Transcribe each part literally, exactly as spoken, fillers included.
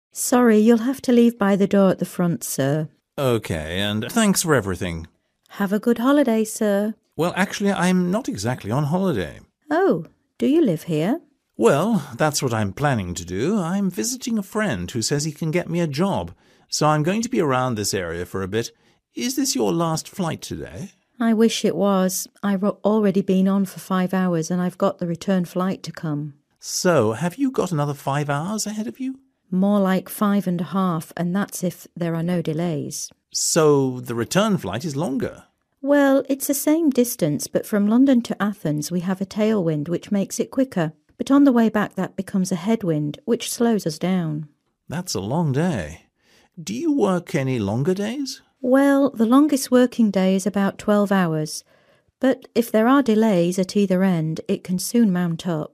Sorry, you'll have to leave by the door at the front, sir. Okay, and thanks for everything. Have a good holiday, sir. Well, actually, I'm not exactly on holiday. Oh, do you live here? Well, that's what I'm planning to do. I'm visiting a friend who says he can get me a job, so I'm going to be around this area for a bit. Is this your last flight today? I wish it was. I've already been on for five hours and I've got the return flight to come. So, have you got another five hours ahead of you? More like five and a half, and that's if there are no delays. So, the return flight is longer? Well, it's the same distance, but from London to Athens we have a tailwind which makes it quicker. But on the way back that becomes a headwind, which slows us down. That's a long day. Do you work any longer days? Well, the longest working day is about twelve hours. But if there are delays at either end, it can soon mount up.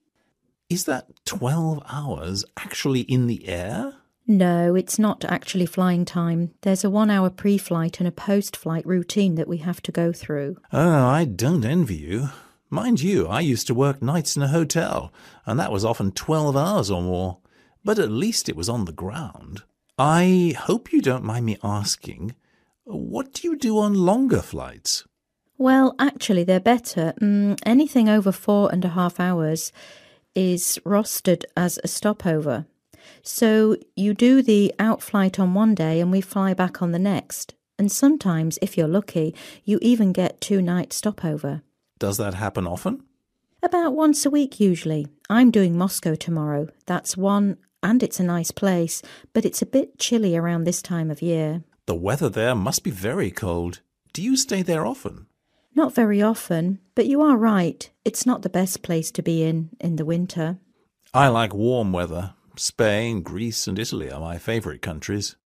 Is that twelve hours actually in the air? No, it's not actually flying time. There's a one-hour pre-flight and a post-flight routine that we have to go through. Oh, I don't envy you. Mind you, I used to work nights in a hotel, and that was often twelve hours or more. But at least it was on the ground. I hope you don't mind me asking, what do you do on longer flights? Well, actually, they're better. Mm, anything over four and a half hours is rostered as a stopover. So you do the out flight on one day and we fly back on the next. And sometimes, if you're lucky, you even get two nights stopover. Does that happen often? About once a week, usually. I'm doing Moscow tomorrow. That's one, and it's a nice place, but it's a bit chilly around this time of year. The weather there must be very cold. Do you stay there often? Not very often, but you are right. It's not the best place to be in in the winter. I like warm weather. Spain, Greece and Italy are my favourite countries.